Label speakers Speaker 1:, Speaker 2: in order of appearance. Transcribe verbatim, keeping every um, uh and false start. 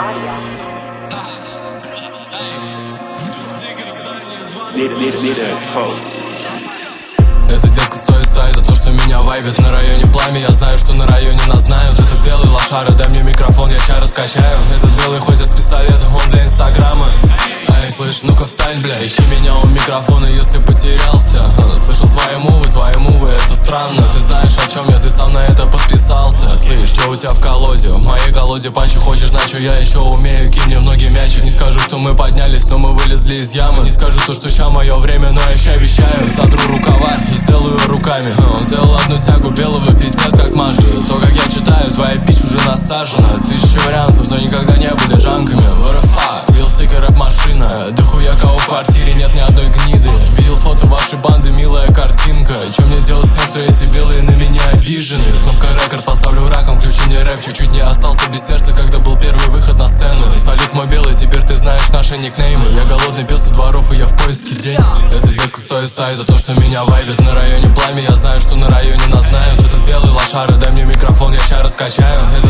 Speaker 1: Эта детка стоит стаи за то, что меня вайбит на районе пламя. Я знаю, что на районе нас знают. Это белый лошара, дай мне микрофон, я ща раскачаю. Этот белый ходит с пистолетом, он для инстаграма. Эй, слышь, ну-ка встань, бля, ищи меня у микрофона, если потерялся. Слышал твои мувы, твои мувы, это странно. Ты знаешь, о чем я, ты сам на это подписался. Слышь, что у тебя в колоде? В моей колоде панчи, хочешь знать, что я еще умею? Кинь мне в ноги мячик. Не скажу, что мы поднялись, но мы вылезли из ямы. Не скажу то, что ща мое время, но я ща вещаю. Задру рукава и сделаю руками. Он сделал одну тягу белого, пиздец как Маша. То, как я читаю, твоя пись уже насажена. Тысячи вариантов, но никогда не были жанками. What the fuck, real sick рэп-машина. Да хуя кого в квартире нет ни одной гниды. Видел фото вашей банды, милая картинка. Че мне делать с тем, что эти белые на меня обижены? Кнопка рекорд, поставлю раком, включи мне рэпчик. Чуть не остался без сердца, когда был первый выход на сцену. Салют мой белый, теперь ты знаешь наши никнеймы. Я голодный пес у дворов, и я в поиске денег. Эта детка стоит стаи за то, что меня вайбит на районе пламя. Я знаю, что на районе нас знают. Этот белый лошара, дай мне микрофон, я ща раскачаю.